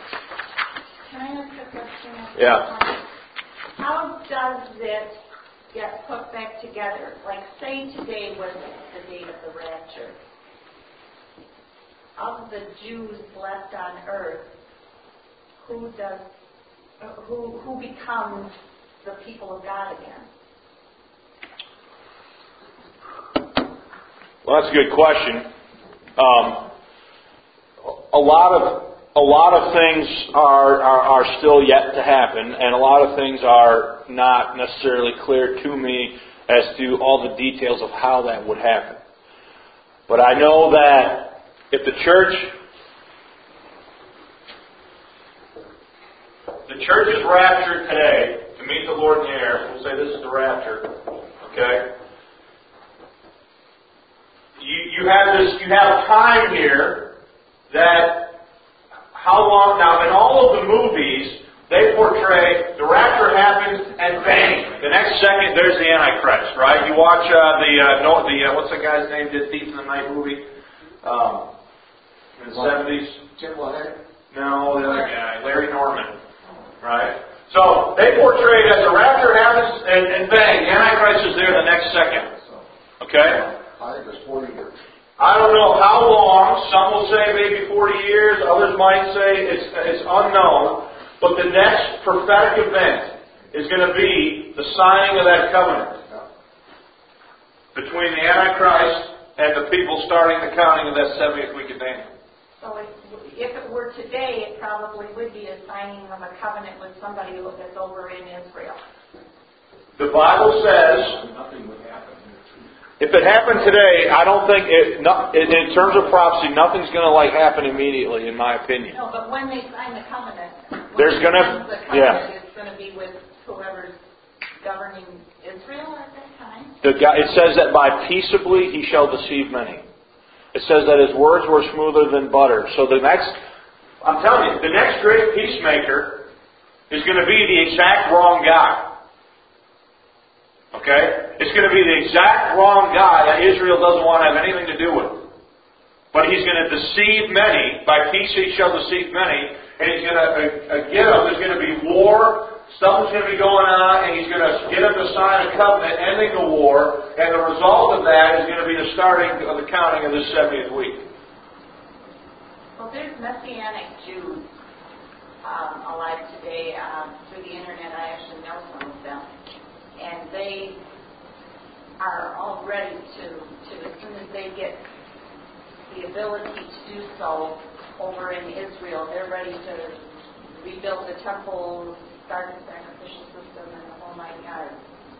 Can I ask a question?
Yeah.
How does it get put back together. Like, say today was the date of the rapture. Of the Jews left on earth, who becomes the people of God again?
Well, that's a good question. A lot of things are still yet to happen, and a lot of things are not necessarily clear to me as to all the details of how that would happen. But I know that if the church is raptured today to meet the Lord in the air, we'll say this is the rapture, okay? You have time here that how long now in all of the movies they portray the rapture happens and bang, the next second there's the Antichrist, right? You watch what's the guy's name did Thief in the Night movie in the 70s?
Tim LaHaye?
No, the other guy, Larry Norman, right? So they portray that the rapture happens and bang, the Antichrist is there the next second. Okay?
I think it's 40 years.
I don't know how long. Some will say maybe 40 years. Others might say it's unknown. But the next prophetic event is going to be the signing of that covenant between the Antichrist and the people starting the counting of that 70th week of Daniel.
So if it were today, it probably would be a signing of a covenant with somebody that's over in Israel.
The Bible says
Nothing would happen.
if it happened today, I don't think in terms of prophecy, nothing's going to happen immediately, in my opinion.
No, but when they sign the covenant,
There's going to,
it's going to be with whoever's governing Israel at that time.
It says that by peaceably he shall deceive many. It says that his words were smoother than butter. So I'm telling you, the next great peacemaker is going to be the exact wrong guy. Okay? It's going to be the exact wrong guy that Israel doesn't want to have anything to do with. But he's going to deceive many. By peace he shall deceive many. And he's going to get them. There's going to be war. Something's going to be going on. And he's going to get them to sign a covenant ending the war. And the result of that is going to be the starting of the counting of this 70th week.
Well, there's Messianic Jews alive today. Through the internet, I actually know some of them. And they are all ready to as soon as they get the ability to do so over in Israel, they're ready to rebuild the temple, start the sacrificial system, and the whole nine yards.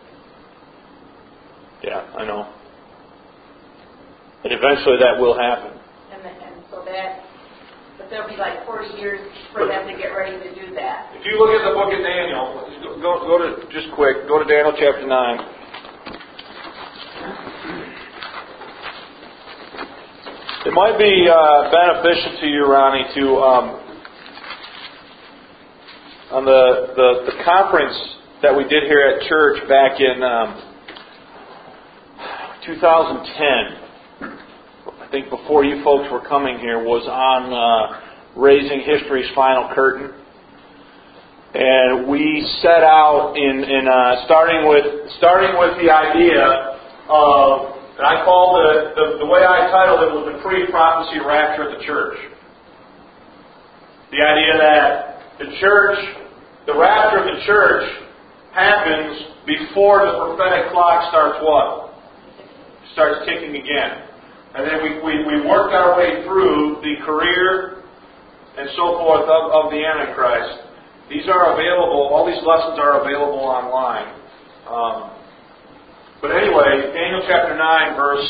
Yeah, I know. And eventually that will happen.
And so that, but there'll be 40 years for them to get ready to do that.
If you look at the book of Daniel, go to Daniel chapter 9. It might be beneficial to you, Ronnie, to on the conference that we did here at church back in 2010. I think before you folks were coming here, was on Raising History's Final Curtain. And we set out in starting with the idea of, and I call the way I titled it was the pre-prophecy rapture of the church. The idea that the church, the rapture of the church, happens before the prophetic clock starts what? Starts ticking again. And then we worked our way through the career and so forth of the Antichrist. These are available, all these lessons are available online. But anyway, Daniel chapter 9, verse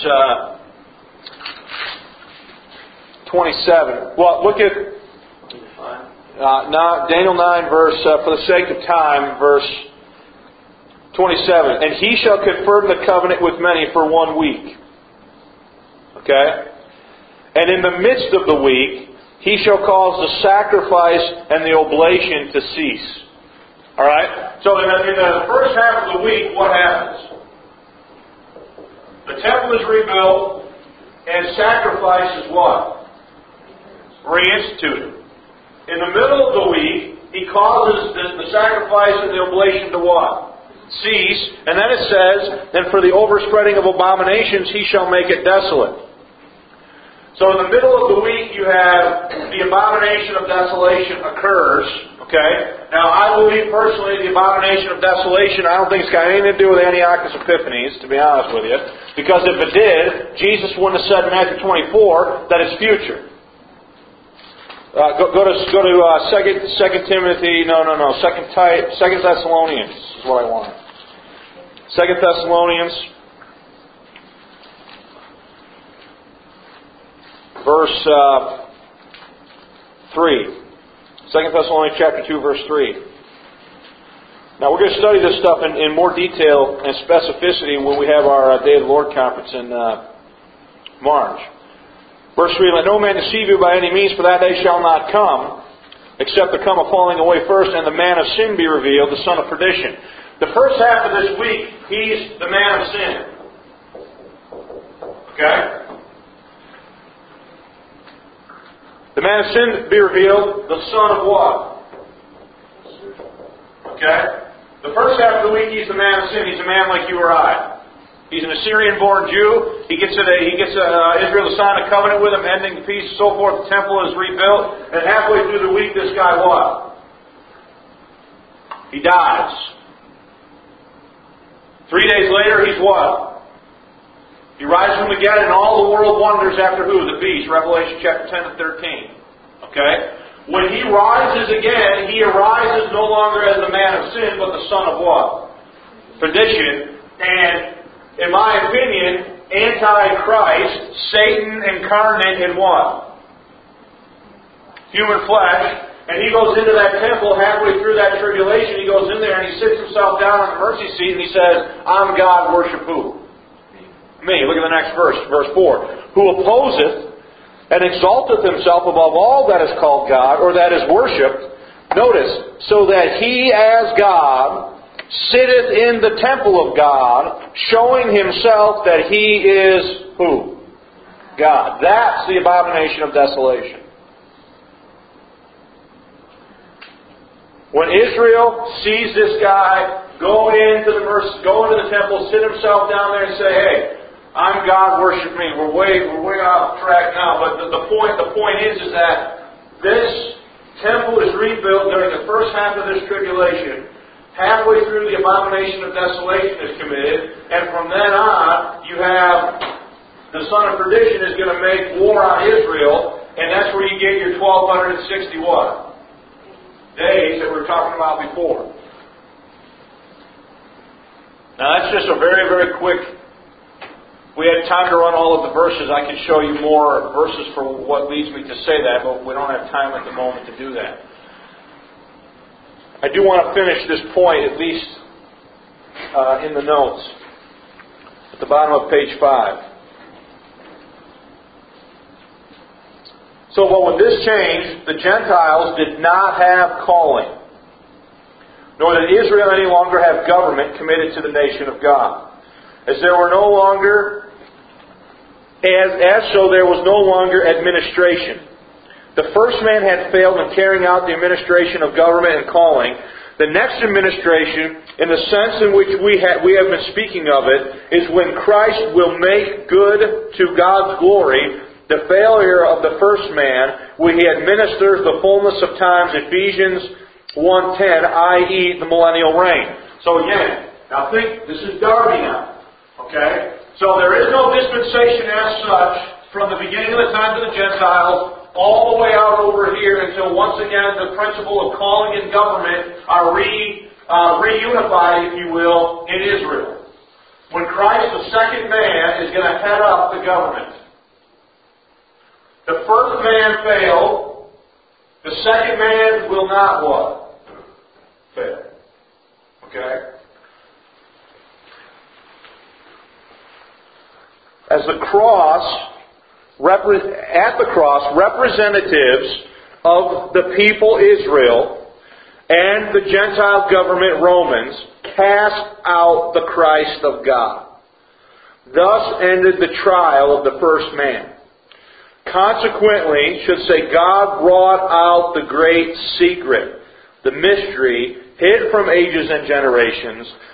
27. Well, look at Daniel 9, verse, for the sake of time, verse 27. And he shall confirm the covenant with many for 1 week. Okay? And in the midst of the week, he shall cause the sacrifice and the oblation to cease. Alright? So in the first half of the week, what happens? The temple is rebuilt, and sacrifice is what? Reinstituted. In the middle of the week, he causes the sacrifice and the oblation to what? cease. And then it says, and for the overspreading of abominations he shall make it desolate. So in the middle of the week you have the abomination of desolation occurs. Okay? Now I believe personally the abomination of desolation, I don't think it's got anything to do with Antiochus Epiphanes, to be honest with you. Because if it did, Jesus wouldn't have said in Matthew 24 that it's future. Go to 2 Timothy, no, 2 Thessalonians is what I want. 2 Thessalonians, verse 3. 2 Thessalonians chapter 2, verse 3. Now we're going to study this stuff in more detail and specificity when we have our Day of the Lord conference in March. Verse 3, let no man deceive you by any means, for that day shall not come, except there come a falling away first, and the man of sin be revealed, the son of perdition. The first half of this week, he's the man of sin. Okay? The man of sin be revealed, the son of what? Okay? The first half of the week, he's the man of sin. He's a man like you or I. He's an Assyrian-born Jew. He gets Israel to sign a covenant with him, ending the peace, and so forth. The temple is rebuilt. And halfway through the week, this guy what? He dies. 3 days later, he's what? He rises from the dead, and all the world wonders after who? The beast. Revelation chapter 10 and 13. Okay? When he rises again, he arises no longer as the man of sin, but the son of what? Perdition. And in my opinion, Antichrist, Satan incarnate in what? Human flesh. And he goes into that temple halfway through that tribulation. He goes in there and he sits himself down on the mercy seat and he says, I'm God, worship who? Me. Look at the next verse, verse 4. Who opposeth and exalteth himself above all that is called God, or that is worshipped. Notice, so that he as God sitteth in the temple of God, showing himself that he is who? God. That's the abomination of desolation. When Israel sees this guy go into the temple, sit himself down there and say, hey, I'm God, worship me. We're way off track now. But the point is that this temple is rebuilt during the first half of this tribulation. Halfway through, the abomination of desolation is committed, and from then on, you have the son of perdition is going to make war on Israel, and that's where you get your 1260 what? Days that we were talking about before. Now that's just a very, very quick. If we had time to run all of the verses, I could show you more verses for what leads me to say that, but we don't have time at the moment to do that. I do want to finish this point, at least in the notes, at the bottom of page 5. So, but with this change, the Gentiles did not have calling, nor did Israel any longer have government committed to the nation of God. As there were no longer, so there was no longer administration. The first man had failed in carrying out the administration of government and calling. The next administration, in the sense in which we have been speaking of it, is when Christ will make good to God's glory the failure of the first man, when He administers the fullness of times, Ephesians 1:10, i.e. the millennial reign. So again, now think, this is Darby now. Okay? So there is no dispensation as such from the beginning of the times of the Gentiles all the way out over here until once again the principle of calling and government are reunified, if you will, in Israel. When Christ, the second man, is going to head up the government. The first man failed. The second man will not what? Fail. Okay? As the cross... At the cross, representatives of the people Israel and the Gentile government Romans cast out the Christ of God. Thus ended the trial of the first man. Consequently, God brought out the great secret, the mystery, hid from ages and generations,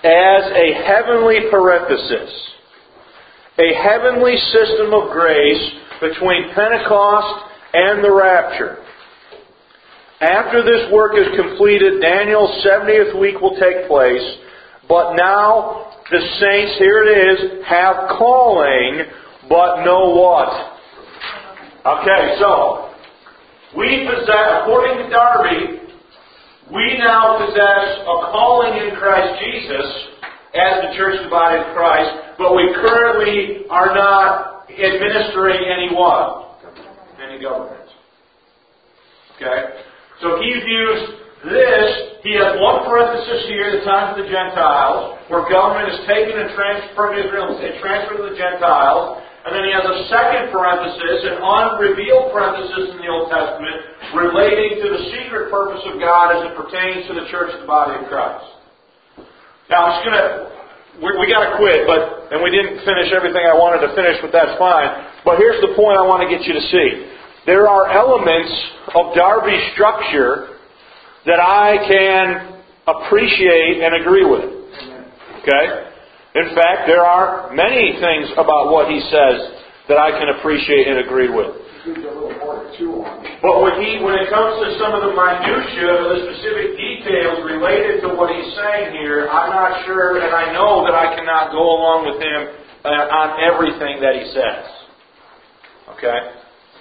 as a heavenly parenthesis, a heavenly system of grace between Pentecost and the rapture. After this work is completed, Daniel's 70th week will take place, but now the saints, here it is, have calling, but no what? Okay, so, we possess, according to Darby, we now possess a calling in Christ Jesus as the Church of the Body of Christ, but we currently are not administering any what? Any government. Okay? So he views this, he has one parenthesis here, the times of the Gentiles, where government is taken and transferred from Israel and transferred to the Gentiles. And then he has a second parenthesis, an unrevealed parenthesis in the Old Testament, relating to the secret purpose of God as it pertains to the church of the body of Christ. Now, I'm just going to, we got to quit, and we didn't finish everything I wanted to finish, but that's fine. But here's the point I want to get you to see. There are elements of Darby's structure that I can appreciate and agree with. Okay? In fact, there are many things about what he says that I can appreciate and agree with. But when it comes to some of the minutiae, the specific details related to what he's saying here, I'm not sure, and I know that I cannot go along with him on everything that he says. Okay?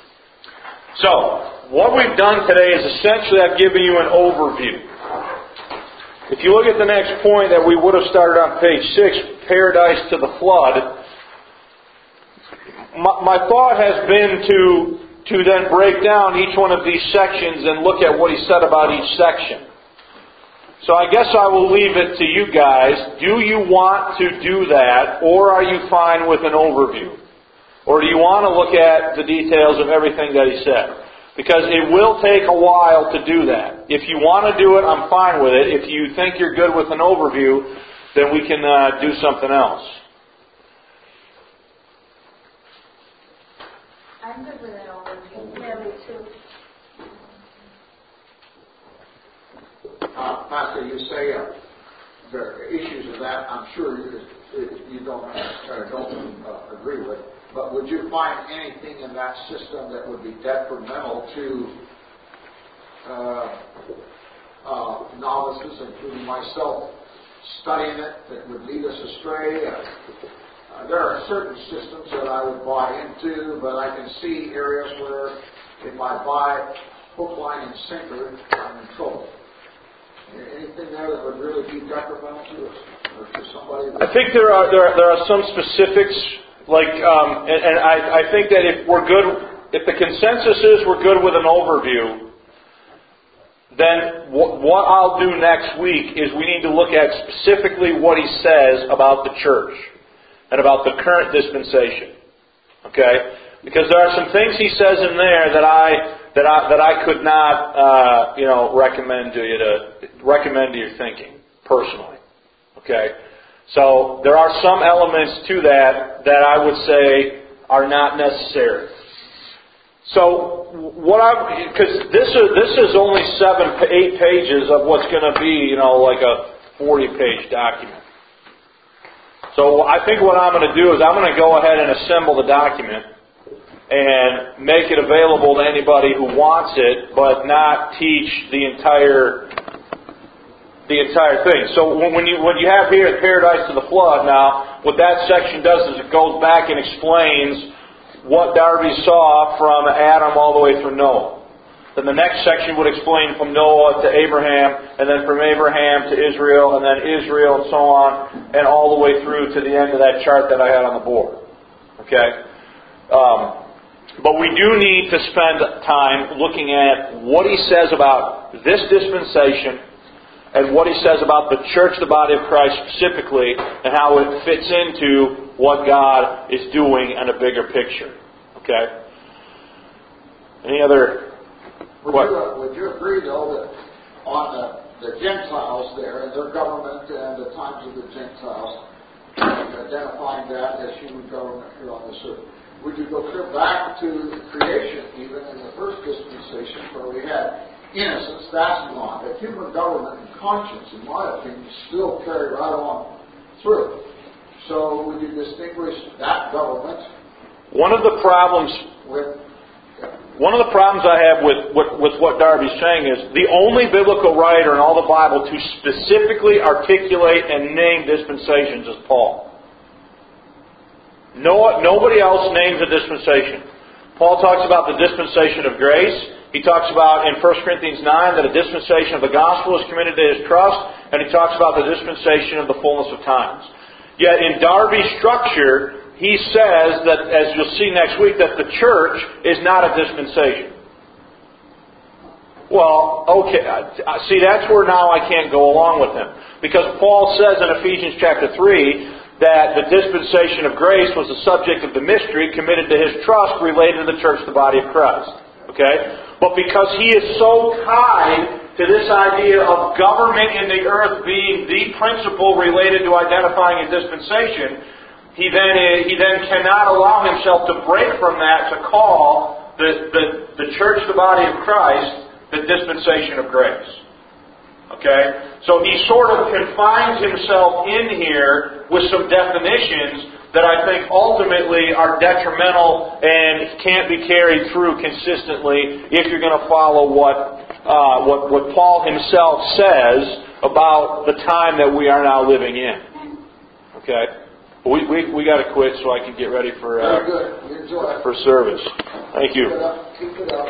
So, what we've done today is essentially I've given you an overview. If you look at the next point that we would have started on page 6, Paradise to the Flood, my thought has been to then break down each one of these sections and look at what he said about each section. So I guess I will leave it to you guys. Do you want to do that, or are you fine with an overview? Or do you want to look at the details of everything that he said? Because it will take a while to do that. If you want to do it, I'm fine with it. If you think you're good with an overview, then we can do something else.
I'm good with an overview.
Yeah, me too.
Pastor, you say there are issues of that I'm sure you don't agree with. But would you find anything in that system that would be detrimental to novices, including myself, studying it, that would lead us astray? There are certain systems that I would buy into, but I can see areas where if I buy hook, line, and sinker, I'm in trouble. Anything there that would really be detrimental to us or to somebody?
I think there are some specifics. I think that if the consensus is we're good with an overview, then what I'll do next week is we need to look at specifically what he says about the church and about the current dispensation. Okay? Because there are some things he says in there that I could not recommend to your thinking personally. Okay? So there are some elements to that I would say are not necessary. So because this is only 7-8 pages of what's going to be like a 40-page document. So I think what I'm going to do is I'm going to go ahead and assemble the document and make it available to anybody who wants it, but not teach the entire thing. So when you have here Paradise to the Flood, now what that section does is it goes back and explains what Darby saw from Adam all the way through Noah. Then the next section would explain from Noah to Abraham, and then from Abraham to Israel, and then Israel, and so on, and all the way through to the end of that chart that I had on the board. Okay? But we do need to spend time looking at what he says about this dispensation, and what he says about the church, the body of Christ specifically, and how it fits into what God is doing in a bigger picture. Okay? Any other...
Would you agree, though, that on the Gentiles there, and their government and the times of the Gentiles, identifying that as human government here on this earth, would you go clear back to creation, even in the first dispensation, where we had innocence, that's gone. But human government and conscience, in my opinion, still carry right on through. So would you distinguish that government
One of the problems
with...
I have with what Darby's saying is the only biblical writer in all the Bible to specifically articulate and name dispensations is Paul. Nobody else names a dispensation. Paul talks about the dispensation of grace. He talks about in 1 Corinthians 9 that a dispensation of the gospel is committed to his trust, and he talks about the dispensation of the fullness of times. Yet in Darby's structure, he says that, as you'll see next week, that the church is not a dispensation. Well, okay, see, that's where now I can't go along with him. Because Paul says in Ephesians chapter 3 that the dispensation of grace was the subject of the mystery committed to his trust related to the church, the body of Christ. Okay? But because he is so tied to this idea of government in the earth being the principle related to identifying a dispensation, he then cannot allow himself to break from that to call the church, the body of Christ, the dispensation of grace. Okay? So he sort of confines himself in here with some definitions that I think ultimately are detrimental and can't be carried through consistently if you're going to follow what Paul himself says about the time that we are now living in. Okay? We got to quit so I can get ready for service. Thank you.
Keep it up.